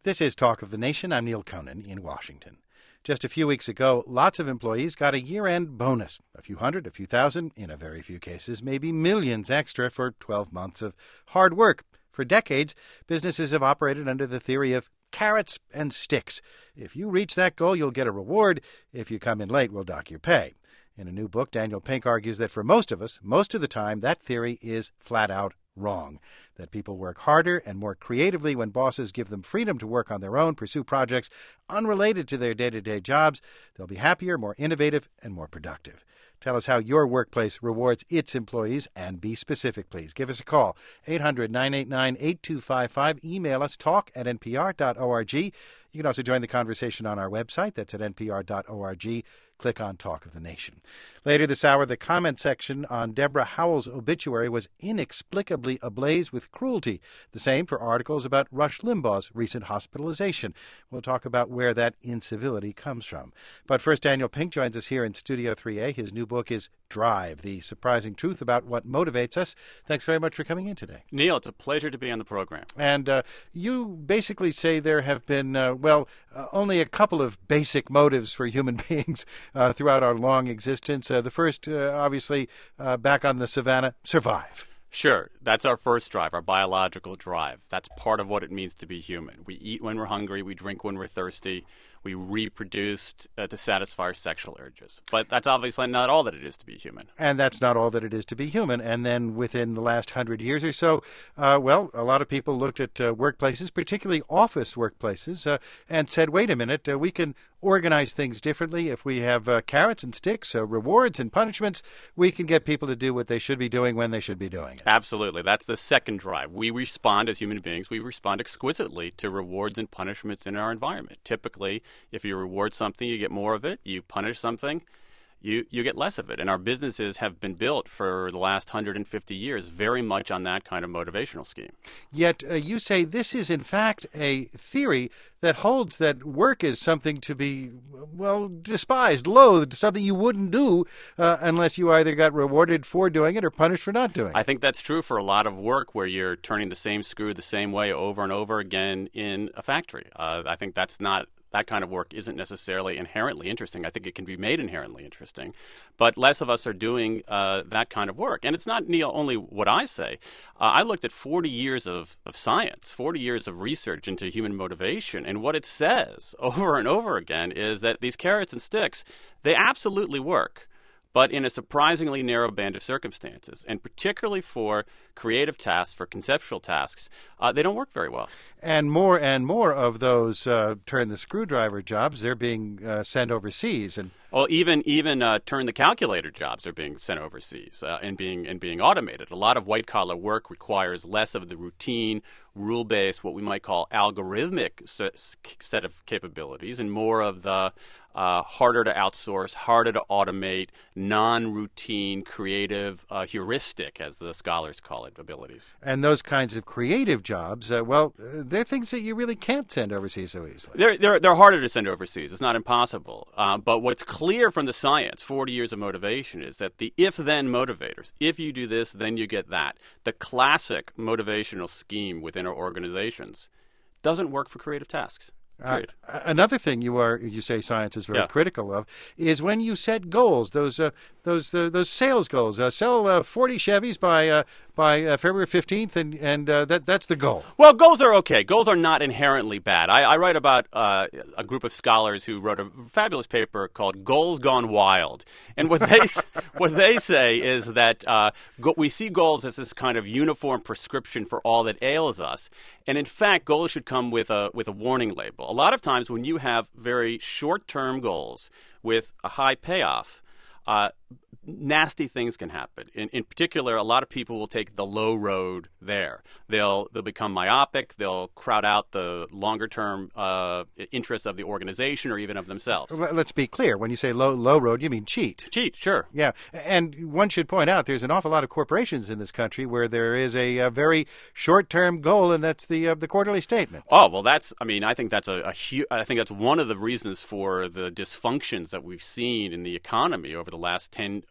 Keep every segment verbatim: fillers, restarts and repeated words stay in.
This is Talk of the Nation. I'm Neil Conan in Washington. Just a few weeks ago, lots of employees got a year-end bonus. A few hundred, a few thousand, in a very few cases, maybe millions extra for twelve months of hard work. For decades, businesses have operated under the theory of carrots and sticks. If you reach that goal, you'll get a reward. If you come in late, we'll dock your pay. In a new book, Daniel Pink argues that for most of us, most of the time, that theory is flat out wrong. That people work harder and more creatively when bosses give them freedom to work on their own, pursue projects unrelated to their day-to-day jobs. They'll be happier, more innovative, and more productive. Tell us how your workplace rewards its employees, and be specific, please. Give us a call, eight hundred, nine eight nine, eight two five five. Email us, talk at n p r dot org. You can also join the conversation on our website. That's at n p r dot org. Click on Talk of the Nation. Later this hour, the comment section on Deborah Howell's obituary was inexplicably ablaze with cruelty. The same for articles about Rush Limbaugh's recent hospitalization. We'll talk about where that incivility comes from. But first, Daniel Pink joins us here in Studio three A. His new book is Drive, The Surprising Truth About What Motivates Us. Thanks very much for coming in today. Neil, it's a pleasure to be on the program. And uh, you basically say there have been, uh, well, uh, only a couple of basic motives for human beings uh, throughout our long existence. Uh, the first, uh, obviously, uh, back on the savannah, survive. Sure. That's our first drive, our biological drive. That's part of what it means to be human. We eat when we're hungry. We drink when we're thirsty. We reproduce uh, to satisfy our sexual urges. But that's obviously not all that it is to be human. And that's not all that it is to be human. And then within the last hundred years or so, uh, well, a lot of people looked at uh, workplaces, particularly office workplaces, uh, and said, wait a minute, uh, we can organize things differently. If we have uh, carrots and sticks, uh, rewards and punishments, we can get people to do what they should be doing when they should be doing it. Absolutely. That's the second drive. We respond as human beings. We respond exquisitely to rewards and punishments in our environment. Typically, if you reward something, you get more of it. You punish something, you, you get less of it. And our businesses have been built for the last one hundred fifty years very much on that kind of motivational scheme. Yet uh, you say this is, in fact, a theory that holds that work is something to be, well, despised, loathed, something you wouldn't do uh, unless you either got rewarded for doing it or punished for not doing it. I think that's true for a lot of work where you're turning the same screw the same way over and over again in a factory. Uh, I think that's not That kind of work isn't necessarily inherently interesting. I think it can be made inherently interesting. But less of us are doing uh, that kind of work. And it's not, Neil, only what I say. Uh, I looked at forty years of, of science, forty years of research into human motivation. And what it says over and over again is that these carrots and sticks, they absolutely work, but in a surprisingly narrow band of circumstances. And particularly for creative tasks, for conceptual tasks, uh, they don't work very well. And more and more of those uh, turn the screwdriver jobs, they're being uh, sent overseas. And Well, even even uh, turn the calculator jobs are being sent overseas uh, and being and being automated. A lot of white collar work requires less of the routine, rule based, what we might call algorithmic set of capabilities, and more of the uh, harder to outsource, harder to automate, non-routine, creative, uh, heuristic, as the scholars call it, abilities. And those kinds of creative jobs, uh, well, uh, they're things that you really can't send overseas so easily. They're they're they're harder to send overseas. It's not impossible. Uh, but what's clear from the science, forty years of motivation, is that the if-then motivators, if you do this, then you get that, the classic motivational scheme within our organizations doesn't work for creative tasks. Uh, another thing you are you say science is very yeah. critical of is when you set goals, those uh, those uh, those sales goals. Uh, sell uh, forty Chevys by uh, by uh, February fifteenth, and and uh, that that's the goal. Well, goals are okay. Goals are not inherently bad. I, I write about uh, a group of scholars who wrote a fabulous paper called "Goals Gone Wild," and what they what they say is that uh, go- we see goals as this kind of uniform prescription for all that ails us, and in fact, goals should come with a with a warning label. A lot of times, when you have very short-term goals with a high payoff, uh, nasty things can happen. In, in particular, a lot of people will take the low road there. They'll they'll become myopic. They'll crowd out the longer-term uh, interests of the organization or even of themselves. Let's be clear. When you say low low road, you mean cheat. Cheat, sure. Yeah, and one should point out there's an awful lot of corporations in this country where there is a, a very short-term goal, and that's the uh, the quarterly statement. Oh well, that's. I mean, I think that's a, a huge. I think that's one of the reasons for the dysfunctions that we've seen in the economy over the last ten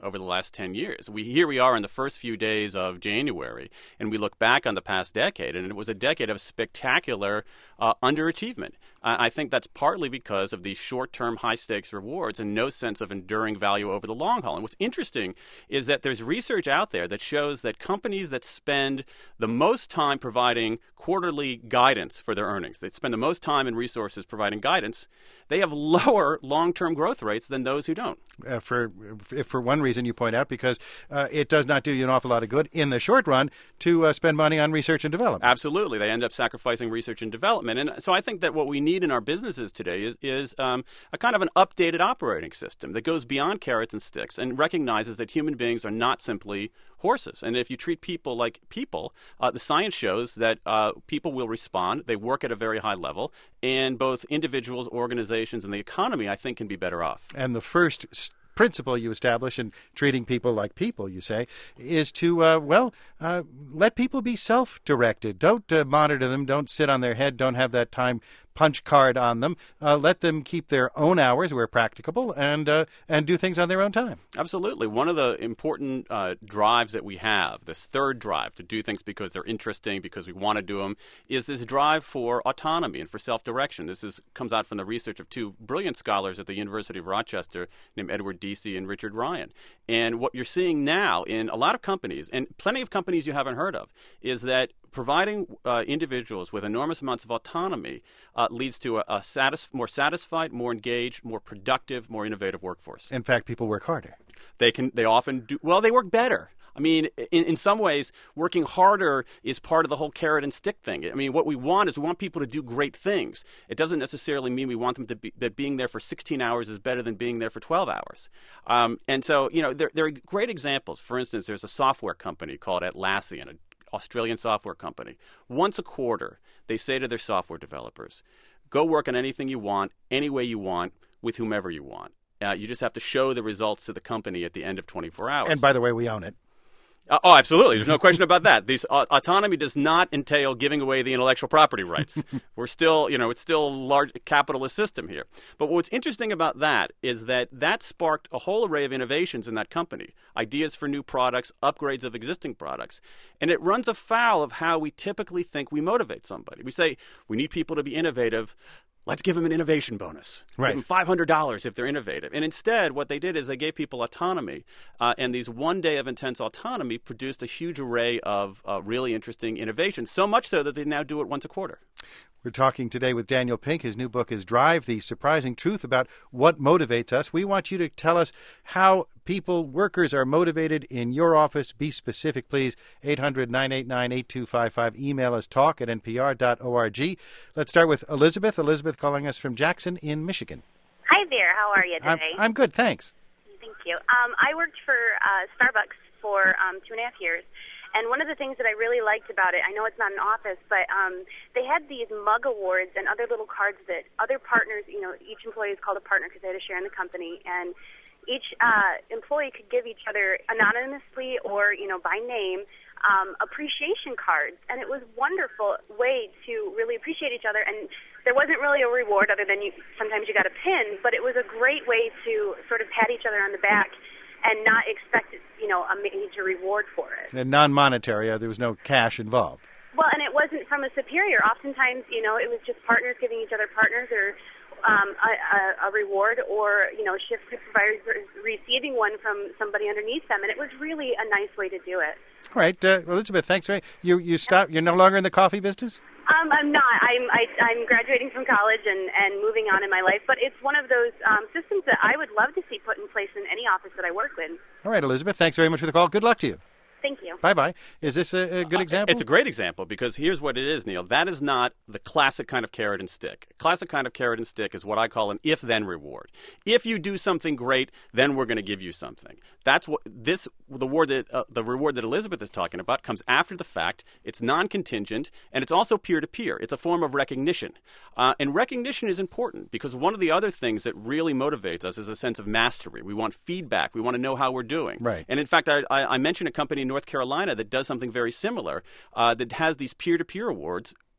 over the last ten years. We Here we are in the first few days of January, and we look back on the past decade, and it was a decade of spectacular uh, underachievement. Uh, I think that's partly because of these short-term, high-stakes rewards and no sense of enduring value over the long haul. And what's interesting is that there's research out there that shows that companies that spend the most time providing quarterly guidance for their earnings, they spend the most time and resources providing guidance, they have lower long-term growth rates than those who don't. Uh, for if for one reason you point out, because uh, it does not do you an awful lot of good in the short run to uh, spend money on research and development. Absolutely. They end up sacrificing research and development. And so I think that what we need in our businesses today is, is um, a kind of an updated operating system that goes beyond carrots and sticks and recognizes that human beings are not simply horses. And if you treat people like people, uh, the science shows that uh, people will respond. They work at a very high level. And both individuals, organizations, and the economy, I think, can be better off. And the first st- principle you establish in treating people like people, you say, is to, uh, well, uh, let people be self-directed. Don't uh, monitor them. Don't sit on their head. Don't have that time punch card on them. Uh, let them keep their own hours where practicable and uh, and do things on their own time. Absolutely. One of the important uh, drives that we have, this third drive to do things because they're interesting, because we want to do them, is this drive for autonomy and for self-direction. This is comes out from the research of two brilliant scholars at the University of Rochester named Edward Deci and Richard Ryan. And what you're seeing now in a lot of companies, and plenty of companies you haven't heard of, is that providing uh, individuals with enormous amounts of autonomy uh, leads to a, a satis- more satisfied, more engaged, more productive, more innovative workforce. In fact, people work harder. They can. They often do. Well, they work better. I mean, in, in some ways, working harder is part of the whole carrot and stick thing. I mean, what we want is we want people to do great things. It doesn't necessarily mean we want them to be, that being there for sixteen hours is better than being there for twelve hours. Um, and so, you know, there, there are great examples. For instance, there's a software company called Atlassian, a Australian software company. Once a quarter, they say to their software developers, go work on anything you want, any way you want, with whomever you want. Uh, you just have to show the results to the company at the end of twenty-four hours. And by the way, we own it. Uh, oh, absolutely. There's no question about that. These uh, autonomy does not entail giving away the intellectual property rights. We're still, you know, it's still a large capitalist system here. But what's interesting about that is that that sparked a whole array of innovations in that company, ideas for new products, upgrades of existing products. And it runs afoul of how we typically think we motivate somebody. We say we need people to be innovative. Let's give them an innovation bonus. Right. Give them five hundred dollars if they're innovative. And instead, what they did is they gave people autonomy. Uh, and these one day of intense autonomy produced a huge array of uh, really interesting innovations, so much so that they now do it once a quarter. We're talking today with Daniel Pink. His new book is Drive, The Surprising Truth About What Motivates Us. We want you to tell us how people, workers, are motivated in your office. Be specific, please. eight hundred, nine eight nine, eight two five five. Email us talk at n p r dot org. Let's start with Elizabeth. Elizabeth calling us from Jackson in Michigan. Hi there. How are you today? I'm, I'm good, thanks. Thank you. Um, I worked for uh, Starbucks for um, two and a half years. And one of the things that I really liked about it, I know it's not an office, but um, they had these mug awards and other little cards that other partners, you know, each employee is called a partner because they had a share in the company. And each uh, employee could give each other anonymously or, you know, by name um, appreciation cards. And it was a wonderful way to really appreciate each other. And there wasn't really a reward other than you sometimes you got a pin, but it was a great way to sort of pat each other on the back and not expect, you know, a major reward for it. And non-monetary, uh, there was no cash involved. Well, and it wasn't from a superior. Oftentimes, you know, it was just partners giving each other partners or um, a, a, a reward, or, you know, shift supervisors receiving one from somebody underneath them. And it was really a nice way to do it. All right, uh, Elizabeth, thanks. You you stop. You're no longer in the coffee business? Um, I'm not. I'm I, I'm graduating from college and, and moving on in my life. But it's one of those um, systems that I would love to see put in place in any office that I work with. All right, Elizabeth, thanks very much for the call. Good luck to you. Thank you. Bye-bye. Is this a, a good example? Uh, it's a great example because here's what it is, Neil. That is not the classic kind of carrot and stick. Classic kind of carrot and stick is what I call an if-then reward. If you do something great, then we're going to give you something. That's what this the reward that uh, the reward that Elizabeth is talking about comes after the fact. It's non-contingent, and it's also peer-to-peer. It's a form of recognition. Uh, and recognition is important because one of the other things that really motivates us is a sense of mastery. We want feedback. We want to know how we're doing. Right. And in fact, I, I, I mentioned a company in North Carolina that does something very similar, uh, that has these peer-to-peer awards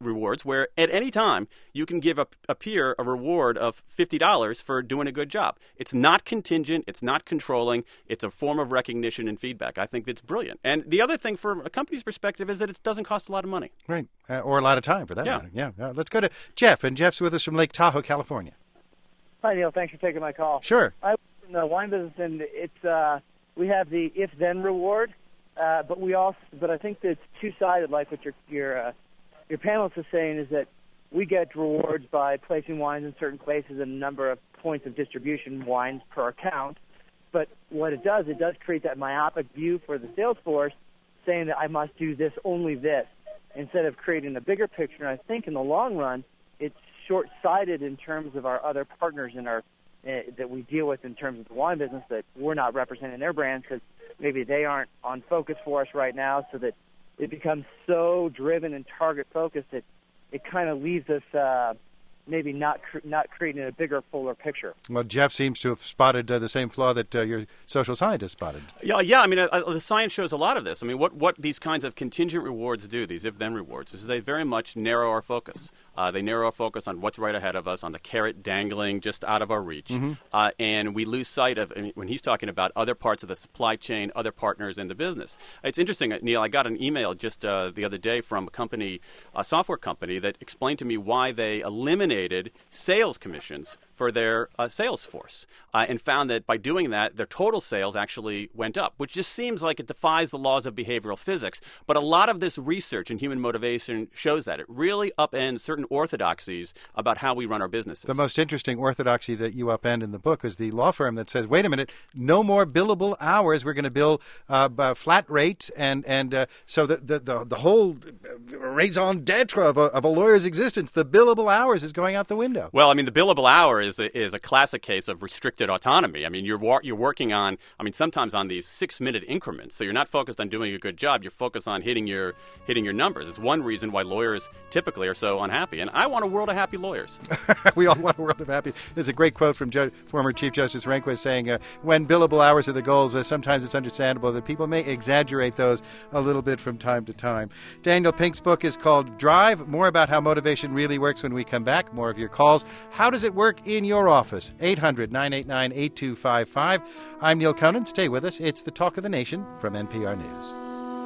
rewards where at any time you can give a, a peer a reward of fifty dollars for doing a good job. It's not contingent. It's not controlling. It's a form of recognition and feedback. I think that's brilliant. And the other thing from a company's perspective is that it doesn't cost a lot of money. Right. Uh, or a lot of time, for that yeah. matter. Yeah. Uh, let's go to Jeff. And Jeff's with us from Lake Tahoe, California. Hi, Neil. Thanks for taking my call. Sure. I work in the wine business, and it's uh, we have the if-then reward, uh, but we also, but I think that it's two-sided. Like what your your uh, your panelist is saying is that we get rewards by placing wines in certain places and a number of points of distribution, wines per account. But what it does, it does create that myopic view for the sales force, saying that I must do this, only this, instead of creating a bigger picture. And I think in the long run, it's short-sighted in terms of our other partners in our uh, that we deal with in terms of the wine business, that we're not representing their brands because maybe they aren't on focus for us right now, so that it becomes so driven and target-focused that it kind of leaves us uh, maybe not cr- not creating a bigger, fuller picture. Well, Jeff seems to have spotted uh, the same flaw that uh, your social scientist spotted. Yeah, yeah. I mean, uh, uh, the science shows a lot of this. I mean, what, what these kinds of contingent rewards do, these if-then rewards, is they very much narrow our focus. Uh, they narrow our focus on what's right ahead of us, on the carrot dangling just out of our reach. Mm-hmm. Uh, and we lose sight of, I mean, when he's talking about other parts of the supply chain, other partners in the business. It's interesting, Neil, I got an email just uh, the other day from a company, a software company, that explained to me why they eliminated sales commissions for their uh, sales force uh, and found that by doing that, their total sales actually went up, which just seems like it defies the laws of behavioral physics. But a lot of this research in human motivation shows that. It really upends certain orthodoxies about how we run our businesses. The most interesting orthodoxy that you upend in the book is the law firm that says, wait a minute, no more billable hours. We're going to bill uh, a flat rate. And, and uh, so the, the, the, the whole raison d'etre of a, of a lawyer's existence, the billable hours, is going out the window. Well, I mean, the billable hour is a, is a classic case of restricted autonomy. I mean, you're war- you're working on, I mean, sometimes on these six-minute increments. So you're not focused on doing a good job. You're focused on hitting your hitting your numbers. It's one reason why lawyers typically are so unhappy. And I want a world of happy lawyers. We all want a world of happy. There's a great quote from Ju- former Chief Justice Rehnquist saying, uh, when billable hours are the goals, uh, sometimes it's understandable that people may exaggerate those a little bit from time to time. Daniel Pink's book is called Drive. More about how motivation really works when we come back. More of your calls. How does it work in your office? eight hundred, nine eight nine, eight two five five. I'm Neil Conan. Stay with us. It's the Talk of the Nation from N P R News.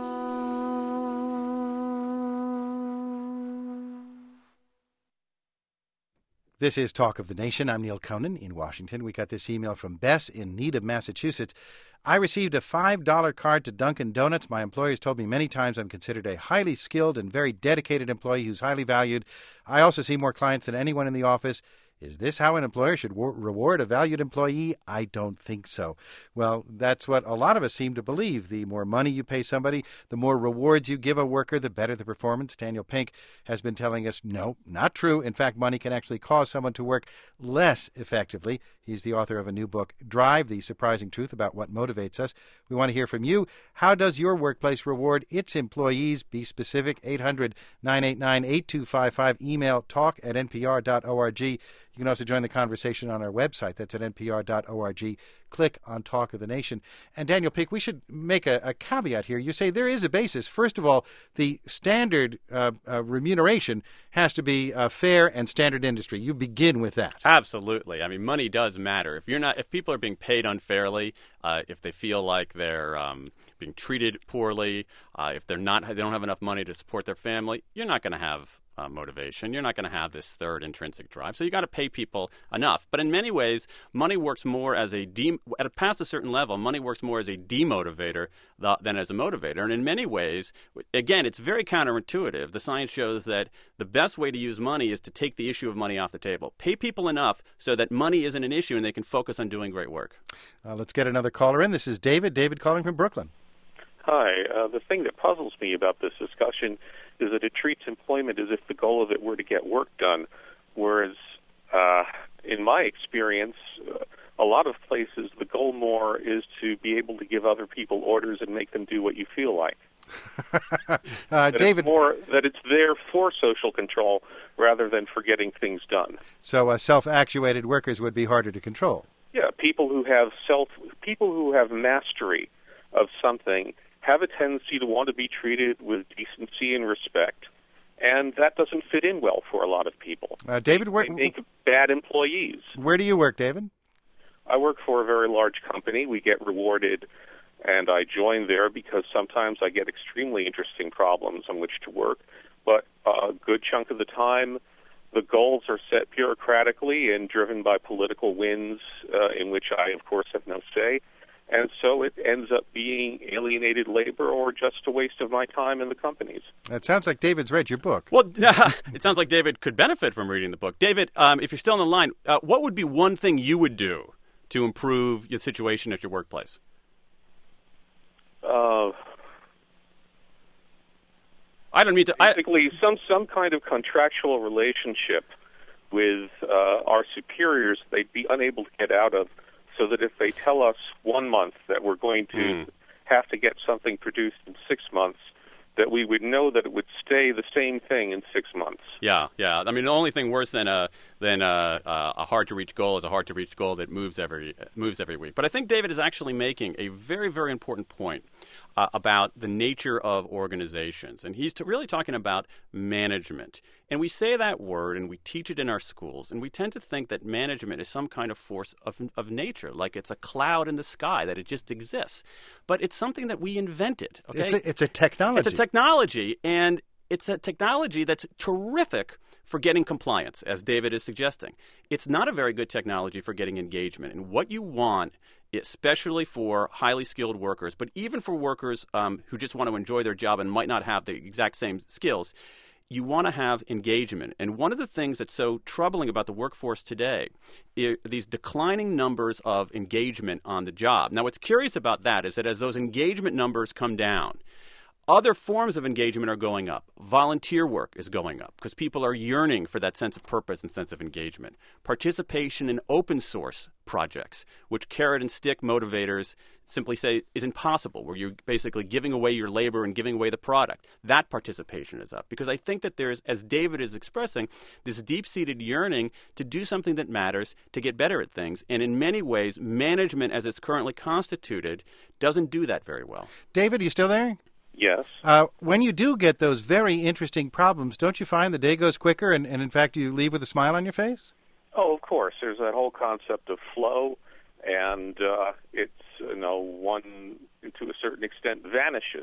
This is Talk of the Nation. I'm Neil Conan in Washington. We got this email from Bess in Needham, Massachusetts. I received a five dollar card to Dunkin' Donuts. My employer has told me many times I'm considered a highly skilled and very dedicated employee who's highly valued. I also see more clients than anyone in the office. Is this how an employer should w- reward a valued employee? I don't think so. Well, that's what a lot of us seem to believe. The more money you pay somebody, the more rewards you give a worker, the better the performance. Daniel Pink has been telling us, no, not true. In fact, money can actually cause someone to work less effectively. He's the author of a new book, Drive, The Surprising Truth About What Motivates Us. We want to hear from you. How does your workplace reward its employees? Be specific. eight hundred, nine eight nine, eight two five five. Email talk at n p r dot org. You can also join the conversation on our website. That's at n p r dot org. Click on Talk of the Nation. And Daniel Pink, we should make a, a caveat here. You say there is a basis. First of all, the standard uh, uh, remuneration has to be uh, fair and standard industry. You begin with that. Absolutely. I mean, money does matter. If you're not, if people are being paid unfairly, uh, if they feel like they're um, being treated poorly, uh, if they're not, they don't have enough money to support their family, you're not going to have Uh, motivation. You're not going to have this third intrinsic drive. So you got to pay people enough. But in many ways, money works more as a de- at past a certain level, money works more as a demotivator th- than as a motivator. And in many ways, again, it's very counterintuitive. The science shows that the best way to use money is to take the issue of money off the table. Pay people enough so that money isn't an issue and they can focus on doing great work. Uh, let's get another caller in. This is David. David calling from Brooklyn. Hi. Uh, the thing that puzzles me about this discussion is that it treats employment as if the goal of it were to get work done, whereas uh, in my experience, uh, a lot of places the goal more is to be able to give other people orders and make them do what you feel like. uh, that David, it's more that it's there for social control rather than for getting things done. So uh, self-actuated workers would be harder to control. Yeah, people who have self, people who have mastery of something have a tendency to want to be treated with decency and respect, and that doesn't fit in well for a lot of people. Uh, David, where, they make bad employees. Where do you work, David? I work for a very large company. We get rewarded, and I join there because sometimes I get extremely interesting problems on which to work. But a good chunk of the time, the goals are set bureaucratically and driven by political winds, uh, in which I, of course, have no say. And so it ends up being alienated labor or just a waste of my time in the companies. It sounds like David's read your book. Well, it sounds like David could benefit from reading the book. David, um, if you're still on the line, uh, what would be one thing you would do to improve your situation at your workplace? Uh, I don't mean to... basically, I, some, some kind of contractual relationship with uh, our superiors they'd be unable to get out of, so that if they tell us one month that we're going to mm. have to get something produced in six months, that we would know that it would stay the same thing in six months. Yeah, yeah. I mean, the only thing worse than a than a, a hard-to-reach goal is a hard-to-reach goal that moves every moves every week. But I think David is actually making a very, very important point uh, about the nature of organizations, and he's t- really talking about management. And we say that word, and we teach it in our schools, and we tend to think that management is some kind of force of, of nature, like it's a cloud in the sky, that it just exists. But it's something that we invented. Okay? It's a, it's a technology. It's a technology, and it's a technology that's terrific for getting compliance, as David is suggesting. It's not a very good technology for getting engagement. And what you want, especially for highly skilled workers, but even for workers um, who just want to enjoy their job and might not have the exact same skills, you want to have engagement. And one of the things that's so troubling about the workforce today is these declining numbers of engagement on the job. Now, what's curious about that is that as those engagement numbers come down, other forms of engagement are going up. Volunteer work is going up because people are yearning for that sense of purpose and sense of engagement. Participation in open source projects, which carrot and stick motivators simply say is impossible, where you're basically giving away your labor and giving away the product. That participation is up because I think that there's, as David is expressing, this deep-seated yearning to do something that matters, to get better at things. And in many ways, management as it's currently constituted doesn't do that very well. David, are you still there? Yes. Uh, when you do get those very interesting problems, don't you find the day goes quicker and, and, in fact, you leave with a smile on your face? Oh, of course. There's that whole concept of flow, and uh, it's, you know, one, to a certain extent, vanishes,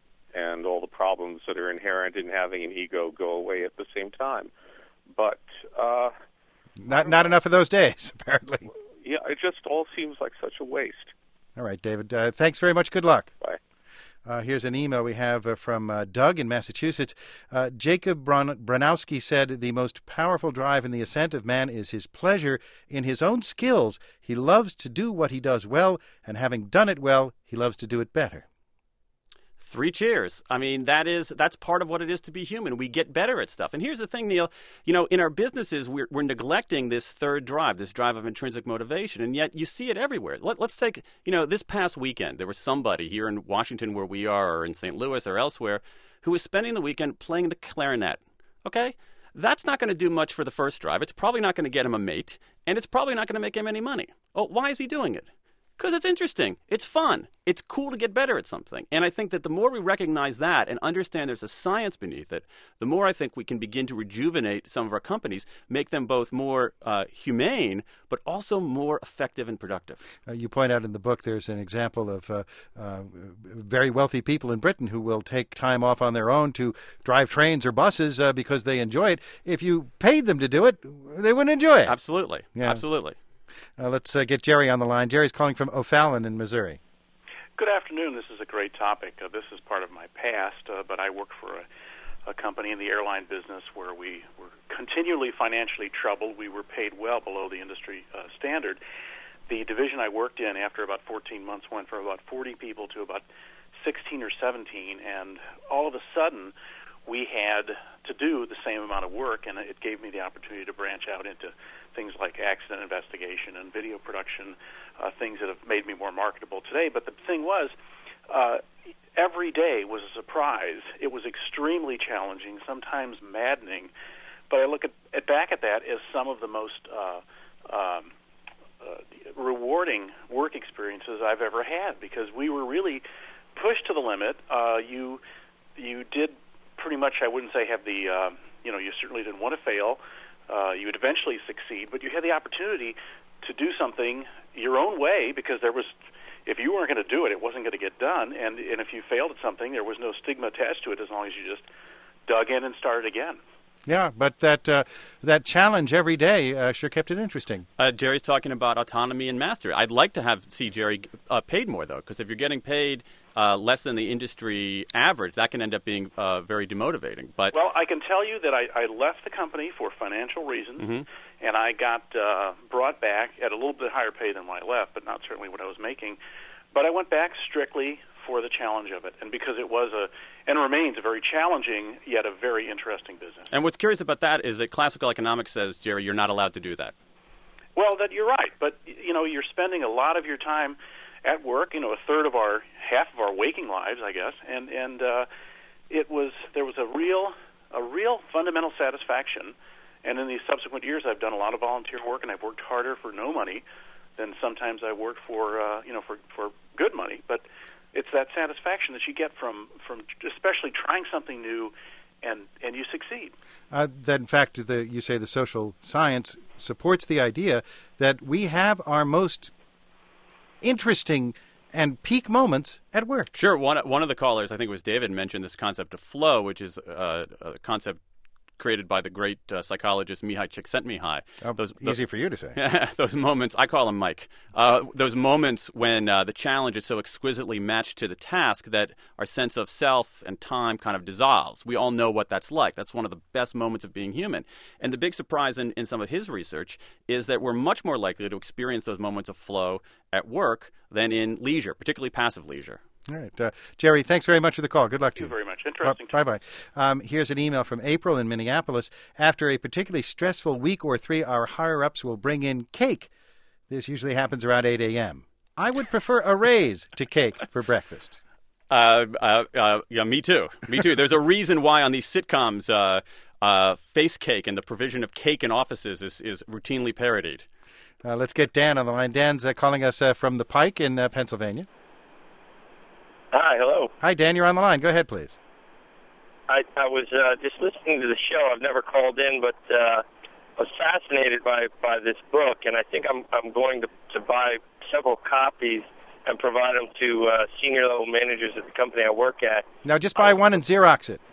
and all the problems that are inherent in having an ego go away at the same time. But... Uh, not not enough of those days, apparently. Yeah, it just all seems like such a waste. All right, David. Uh, thanks very much. Good luck. Bye. Uh, here's an email we have uh, from uh, Doug in Massachusetts. Uh, Jacob Bron- Branowski said, the most powerful drive in the ascent of man is his pleasure in his own skills. He loves to do what he does well, and having done it well, he loves to do it better. Three cheers. I mean, that is that's part of what it is to be human. We get better at stuff. And here's the thing, Neil. You know, in our businesses, we're, we're neglecting this third drive, this drive of intrinsic motivation, and yet you see it everywhere. Let, let's take, you know, this past weekend, there was somebody here in Washington where we are, or in Saint Louis or elsewhere, who was spending the weekend playing the clarinet. Okay? That's not going to do much for the first drive. It's probably not going to get him a mate, and it's probably not going to make him any money. Oh, why is he doing it? Because it's interesting. It's fun. It's cool to get better at something. And I think that the more we recognize that and understand there's a science beneath it, the more I think we can begin to rejuvenate some of our companies, make them both more uh, humane, but also more effective and productive. Uh, you point out in the book there's an example of uh, uh, very wealthy people in Britain who will take time off on their own to drive trains or buses uh, because they enjoy it. If you paid them to do it, they wouldn't enjoy it. Absolutely. Yeah. Absolutely. Uh, let's uh, get Jerry on the line. Jerry's calling from O'Fallon in Missouri. Good afternoon. This is a great topic. Uh, this is part of my past, uh, but I work for a, a company in the airline business where we were continually financially troubled. We were paid well below the industry uh, standard. The division I worked in, after about fourteen months, went from about forty people to about sixteen or seventeen, and all of a sudden we had to do the same amount of work, and it gave me the opportunity to branch out into things like accident investigation and video production, uh, things that have made me more marketable today. But the thing was, uh, every day was a surprise. It was extremely challenging, sometimes maddening. But I look at, at back at that as some of the most uh, um, uh, rewarding work experiences I've ever had, because we were really pushed to the limit. Uh, you you did pretty much, I wouldn't say have the, uh, you know, you certainly didn't want to fail. Uh, you would eventually succeed, but you had the opportunity to do something your own way because there was, if you weren't going to do it, it wasn't going to get done. And, and if you failed at something, there was no stigma attached to it as long as you just dug in and started again. Yeah, but that uh, that challenge every day uh, sure kept it interesting. Uh, Jerry's talking about autonomy and mastery. I'd like to have see Jerry uh, paid more, though, because if you're getting paid uh, less than the industry average, that can end up being uh, very demotivating. But Well, I can tell you that I, I left the company for financial reasons, mm-hmm. and I got uh, brought back at a little bit higher pay than when I left, but not certainly what I was making. But I went back strictly for the challenge of it, and because it was a, and remains a very challenging, yet a very interesting business. And what's curious about that is that classical economics says, Jerry, you're not allowed to do that. Well, that you're right, but, you know, you're spending a lot of your time at work, you know, a third of our, half of our waking lives, I guess, and, and uh, it was, there was a real, a real fundamental satisfaction, and in these subsequent years I've done a lot of volunteer work, and I've worked harder for no money than sometimes I worked for, uh, you know, for, for good money, but it's that satisfaction that you get from, from especially trying something new, and, and you succeed. Uh, that, in fact, the, you say the social science supports the idea that we have our most interesting and peak moments at work. Sure. One, one of the callers, I think it was David, mentioned this concept of flow, which is uh, a concept created by the great uh, psychologist Mihai Csikszentmihalyi. Oh, those, easy those, for you to say. those moments, I call him Mike, uh, those moments when uh, the challenge is so exquisitely matched to the task that our sense of self and time kind of dissolves. We all know what that's like. That's one of the best moments of being human. And the big surprise in, in some of his research is that we're much more likely to experience those moments of flow at work than in leisure, particularly passive leisure. All right. Uh, Jerry, thanks very much for the call. Good luck to you. Thank you very much. Interesting. Uh, bye-bye. Um, here's an email from April in Minneapolis. After a particularly stressful week or three, our higher-ups will bring in cake. This usually happens around eight a.m. I would prefer a raise to cake for breakfast. Uh, uh, uh, yeah, me too. Me too. There's a reason why on these sitcoms, uh, uh, face cake and the provision of cake in offices is, is routinely parodied. Uh, let's get Dan on the line. Dan's uh, calling us uh, from the Pike in uh, Pennsylvania. Hi, hello. Hi, Dan. You're on the line. Go ahead, please. I, I was uh, just listening to the show. I've never called in, but uh, I was fascinated by, by this book, and I think I'm I'm going to, to buy several copies and provide them to uh, senior-level managers at the company I work at. Now, just buy one and Xerox it.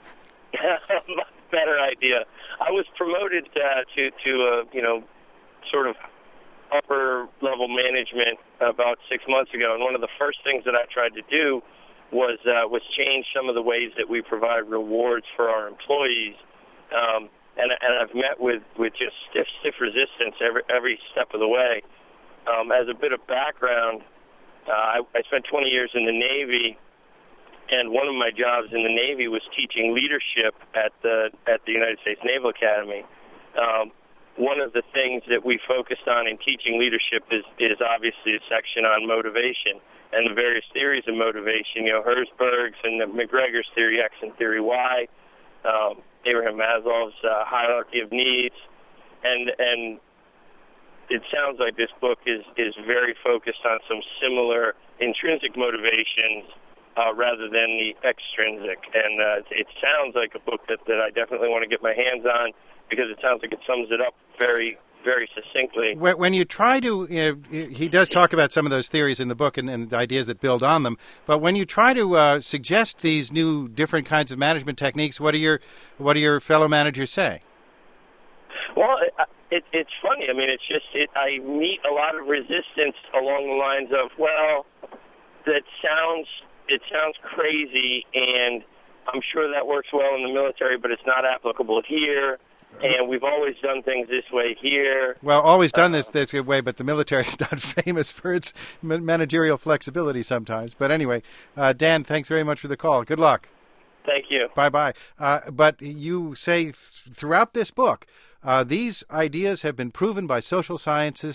Better idea. I was promoted uh, to, to uh, you know, sort of upper-level management about six months ago, and one of the first things that I tried to do was uh, was change some of the ways that we provide rewards for our employees, um, and and I've met with, with just stiff stiff resistance every every step of the way. Um, as a bit of background, uh, I, I spent twenty years in the Navy, and one of my jobs in the Navy was teaching leadership at the at the United States Naval Academy. Um, one of the things that we focused on in teaching leadership is is obviously a section on motivation and the various theories of motivation, you know, Herzberg's and McGregor's theory X and theory Y, um, Abraham Maslow's uh, hierarchy of needs, and and it sounds like this book is, is very focused on some similar intrinsic motivations uh, rather than the extrinsic, and uh, it sounds like a book that, that I definitely want to get my hands on because it sounds like it sums it up very very succinctly. When you try to, you know, he does talk about some of those theories in the book and, and the ideas that build on them, but when you try to uh, suggest these new different kinds of management techniques, what do your what do your fellow managers say? Well, it, it, it's funny. I mean, it's just it, I meet a lot of resistance along the lines of, well, that sounds it sounds crazy, and I'm sure that works well in the military, but it's not applicable here. And we've always done things this way here. Well, always done this this way, but the military is not famous for its managerial flexibility sometimes. But anyway, uh, Dan, thanks very much for the call. Good luck. Thank you. Bye-bye. Uh, but you say th- throughout this book, uh, these ideas have been proven by social sciences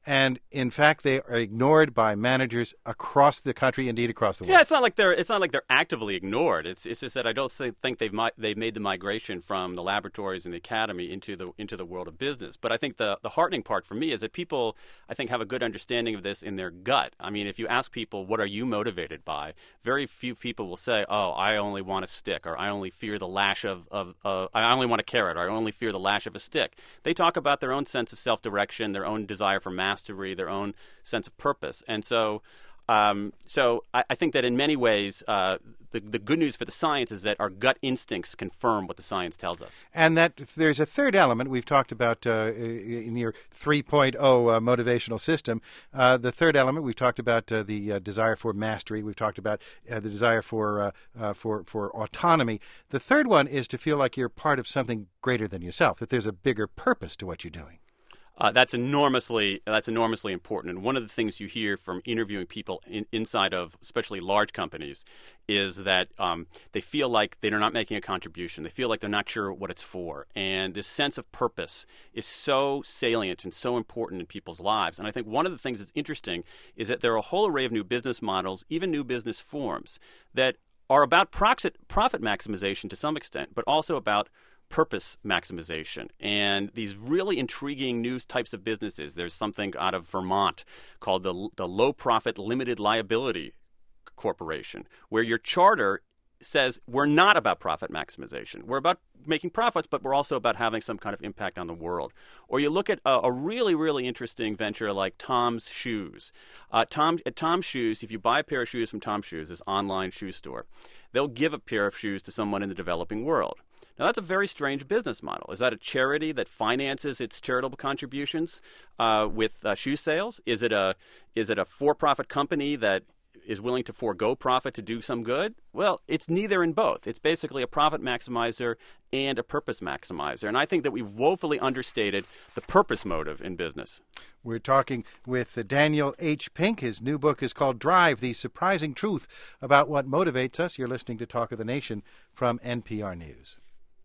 and in fact, they are ignored by managers across the country, indeed across the world. Yeah, it's not like they're it's not like they're actively ignored. It's it's just that I don't think they've mi- they've made the migration from the laboratories and the academy into the into the world of business. But I think the the heartening part for me is that people, I think, have a good understanding of this in their gut. I mean, if you ask people, what are you motivated by? Very few people will say, oh, I only want a stick, or I only fear the lash of, of uh, I only want a carrot, or I only fear the lash of a stick. They talk about their own sense of self-direction, their own desire for mastery, their own sense of purpose. And so um, so I, I think that in many ways, uh, the, the good news for the science is that our gut instincts confirm what the science tells us. And that there's a third element we've talked about uh, in your three point oh uh, motivational system. Uh, the third element, we've talked about uh, the uh, desire for mastery. We've talked about uh, the desire for, uh, uh, for, for autonomy. The third one is to feel like you're part of something greater than yourself, that there's a bigger purpose to what you're doing. Uh, that's enormously that's enormously important. And one of the things you hear from interviewing people in, inside of especially large companies is that um, they feel like they're not making a contribution. They feel like they're not sure what it's for. And this sense of purpose is so salient and so important in people's lives. And I think one of the things that's interesting is that there are a whole array of new business models, even new business forms, that are about profit, profit maximization to some extent, but also about purpose maximization. And these really intriguing new types of businesses, there's something out of Vermont called the, the Low Profit Limited Liability Corporation, where your charter says we're not about profit maximization. We're about making profits, but we're also about having some kind of impact on the world. Or you look at a, a really, really interesting venture like Tom's Shoes. Uh, Tom, at Tom's Shoes, if you buy a pair of shoes from Tom's Shoes, this online shoe store, they'll give a pair of shoes to someone in the developing world. Now, that's a very strange business model. Is that a charity that finances its charitable contributions uh, with uh, shoe sales? Is it a is it a for-profit company that is willing to forego profit to do some good? Well, it's neither and both. It's basically a profit maximizer and a purpose maximizer. And I think that we've woefully understated the purpose motive in business. We're talking with Daniel H. Pink. His new book is called Drive, The Surprising Truth About What Motivates Us. You're listening to Talk of the Nation from N P R News.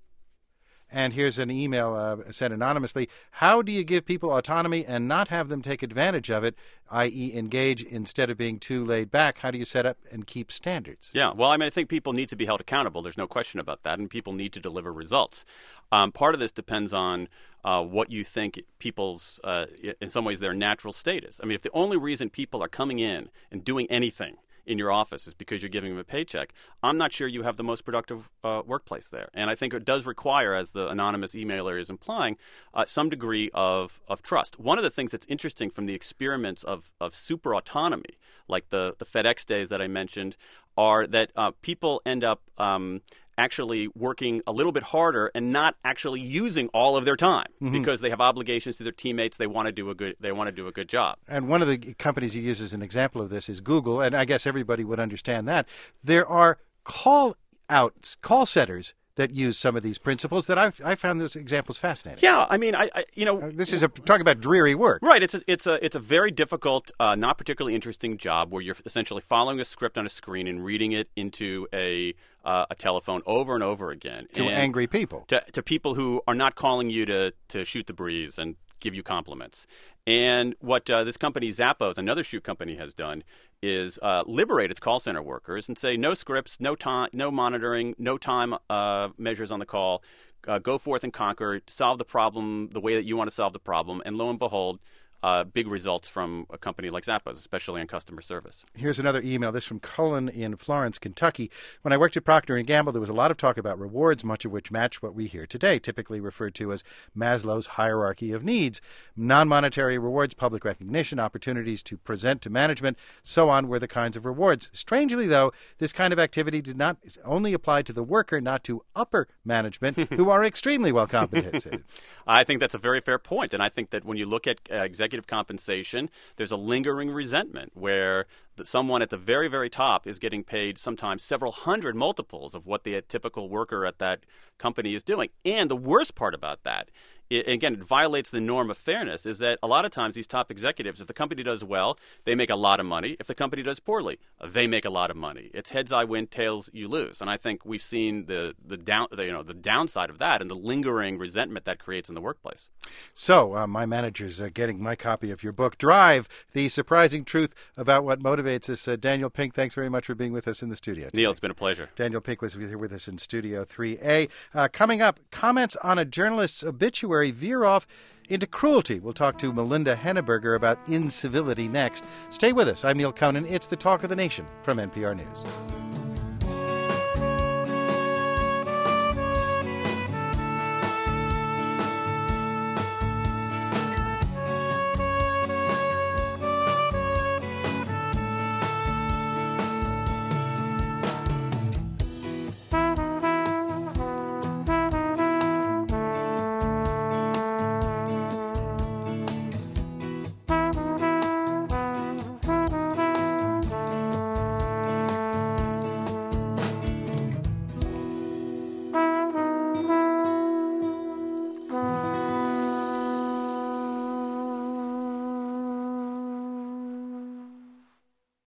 And here's an email uh, sent anonymously. How do you give people autonomy and not have them take advantage of it, that is engage instead of being too laid back? How do you set up and keep standards? Yeah, well, I mean, I think people need to be held accountable. There's no question about that. And people need to deliver results. Um, part of this depends on uh, what you think people's, uh, in some ways, their natural state is. I mean, if the only reason people are coming in and doing anything in your office is because you're giving them a paycheck, I'm not sure you have the most productive uh, workplace there. And I think it does require, as the anonymous emailer is implying, uh, some degree of, of trust. One of the things that's interesting from the experiments of, of super autonomy, like the, the FedEx days that I mentioned, are that uh, people end up um, actually working a little bit harder and not actually using all of their time mm-hmm. because they have obligations to their teammates. They want to do a good. They want to do a good job. And one of the companies you use as an example of this is Google, and I guess everybody would understand that. There are call outs, call setters that use some of these principles that I've I found those examples fascinating. Yeah, I mean, I, I you know, uh, this is a talk about dreary work, right? It's a it's a it's a very difficult, uh, not particularly interesting job where you're essentially following a script on a screen and reading it into a uh, a telephone over and over again to and angry people, to to people who are not calling you to to shoot the breeze and give you compliments. And what uh, this company Zappos, another shoe company, has done is uh, liberate its call center workers and say no scripts, no time, no monitoring, no time uh, measures on the call. Uh, go forth and conquer, solve the problem the way that you want to solve the problem. And lo and behold, uh, big results from a company like Zappos, especially in customer service. Here's another email. This from Cullen in Florence, Kentucky. When I worked at Procter and Gamble, there was a lot of talk about rewards, much of which match what we hear today, typically referred to as Maslow's hierarchy of needs. Non-monetary rewards, public recognition, opportunities to present to management, so on were the kinds of rewards. Strangely, though, this kind of activity did not only apply to the worker, not to upper management, who are extremely well compensated. I think that's a very fair point. And I think that when you look at uh, executive compensation, there's a lingering resentment where the, someone at the very, very top is getting paid sometimes several hundred multiples of what the typical worker at that company is doing. And the worst part about that it, again, it violates the norm of fairness, is that a lot of times these top executives, if the company does well, they make a lot of money. If the company does poorly, they make a lot of money. It's heads I win, tails you lose. And I think we've seen the the down the, you know the downside of that and the lingering resentment that creates in the workplace. So uh, my manager's uh, getting my copy of your book, Drive: The Surprising Truth About What Motivates Us. Uh, Daniel Pink, thanks very much for being with us in the studio today. Neil, it's been a pleasure. Daniel Pink was here with us in Studio three A. Uh, coming up, comments on a journalist's obituary veer off into cruelty. We'll talk to Melinda Henneberger about incivility next. Stay with us. I'm Neil Conan. It's the Talk of the Nation from N P R News.